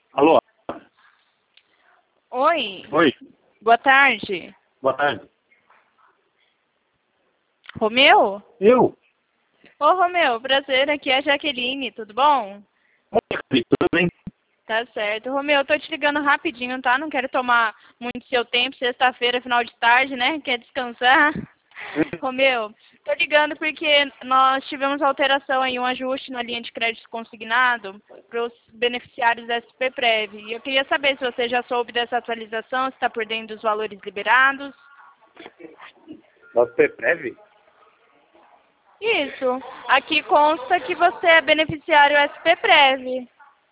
Alô? Oi. Oi. Boa tarde. Boa tarde. Romeu? Eu? Ô, Romeu, prazer, aqui é a Jaqueline, tudo bom? Oi, tudo bem? Tá certo. Romeu, eu tô te ligando rapidinho, tá? Não quero tomar muito seu tempo, sexta-feira, final de tarde, né? Quer descansar? Romeu, tô ligando porque nós tivemos alteração aí, um ajuste na linha de crédito consignado para os beneficiários da SPPrev. E eu queria saber se você já soube dessa atualização, se está por dentro dos valores liberados. Da SPPrev? Isso. Aqui consta que você é beneficiário SPPrev.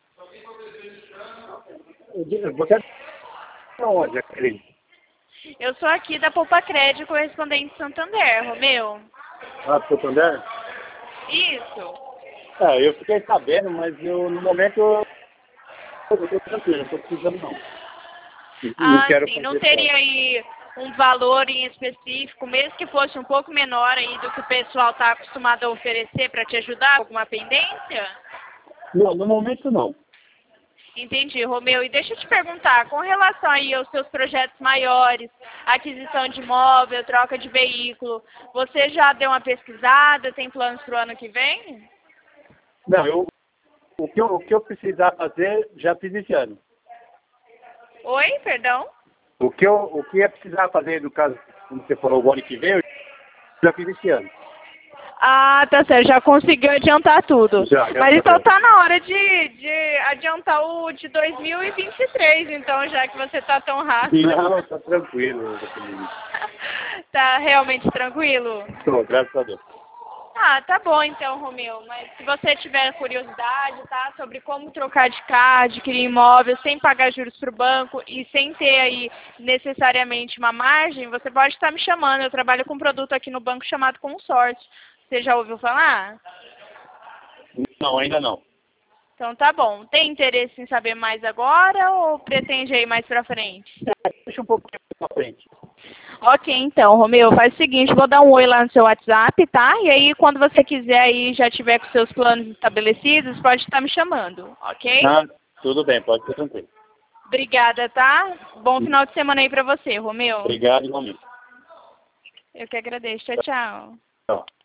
Você é onde, Jaqueline? Eu sou aqui da Poupa Crédito, correspondente Santander, Romeu. Ah, do Santander? Isso. Eu fiquei sabendo, mas no momento eu tô tranquilo, não tô precisando não. Não Ah, quero sim. Não fazer teria prova. aí um valor em específico, mesmo que fosse um pouco menor aí do que o pessoal está acostumado a oferecer para te ajudar? Alguma pendência? Não, no momento não. Entendi, Romeu. E deixa eu te perguntar, com relação aí aos seus projetos maiores, aquisição de imóvel, troca de veículo, você já deu uma pesquisada, tem planos para o ano que vem? Não, o que eu precisar fazer, já fiz esse ano. Oi, perdão? O que é precisar fazer, no caso, como você falou, o ano que vem, eu já fiz esse ano. Ah, tá certo, já conseguiu adiantar tudo. Já, Mas graças a então Deus. tá na hora de adiantar o de 2023, então, já que você tá tão rápido. Não, tá tranquilo, Jaqueline. Tá realmente tranquilo? Tô, graças a Deus. Ah, tá bom então, Romeu. Mas se você tiver curiosidade, tá, sobre como trocar de carro, adquirir imóvel sem pagar juros para o banco e sem ter aí necessariamente uma margem, você pode estar me chamando. Eu trabalho com um produto aqui no banco chamado Consórcio. Você já ouviu falar? Não, ainda não. Então tá bom. Tem interesse em saber mais agora ou pretende aí mais pra frente? Deixa um pouco pra frente. Ok, então, Romeu, faz o seguinte, vou dar um oi lá no seu WhatsApp, tá? E aí, quando você quiser aí, já tiver com seus planos estabelecidos, pode estar me chamando, ok? Ah, tudo bem, pode ser tranquilo. Obrigada, tá? Bom final de semana aí pra você, Romeu. Obrigado, igualmente. Eu que agradeço. Tchau, tchau. Tchau.